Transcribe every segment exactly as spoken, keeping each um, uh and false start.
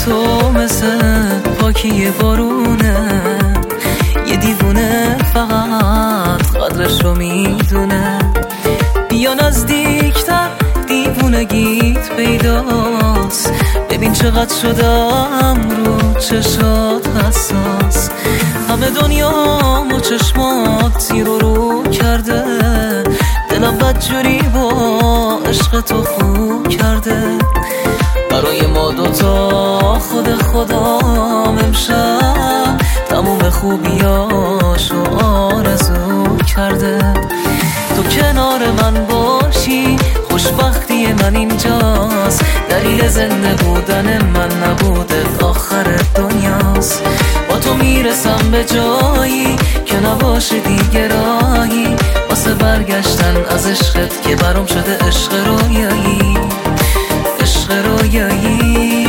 تو مثل پاکی بارونه، یه دیوونه فقط قدرش رو میدونه. بیا نزدیکتر دیوونگیت پیداست، ببین چقدر شدم رو چشات حساس. همه دنیامو چشمات تیر و رو کرده، دلم بدجوری با عشق تو خو کرده. برای ما دوتا خود خدام امشب تموم خوبیاشو آرزو کرده. تو کنار من باشی خوشبختی من اینجاست، دلیل زنده بودن من نبوده آخر دنیاست. با تو میرسم به جایی که نباشه دیگه راهی، واسه برگشتن از عشقت که برام شده عشق رویایی، عشق رویایی.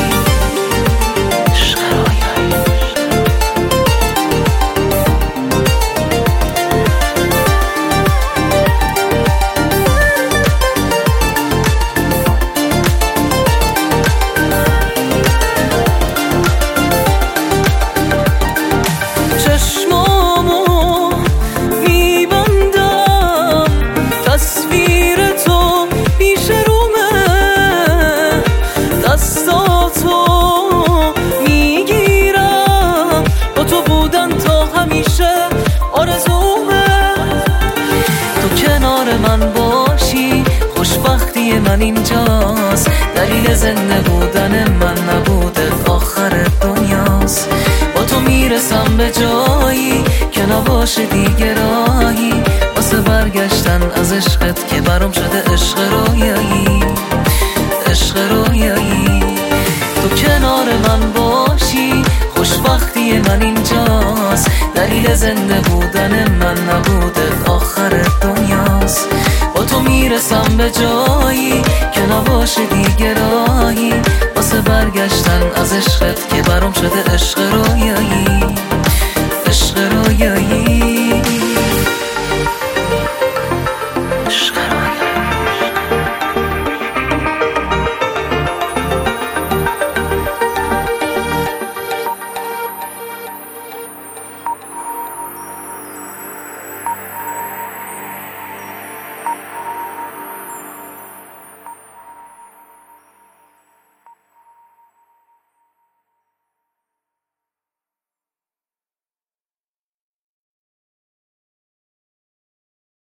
من باشی خوشبختی من اینجاست، دلیل زنده بودن من نبوده آخر دنیاست. با تو میرسم به جایی که نباشه دیگه راهی، واسه برگشتن از عشقت که برام شده عشق رویایی، عشق رویایی. تو کنار من باشی خوشبختی من اینجاست، دلیل زنده بودن من نبوده آخر دنیاست. با تو میرسم به جایی که نباشه دیگه راهی، واسه برگشتن از عشقت که برام شده عشق رو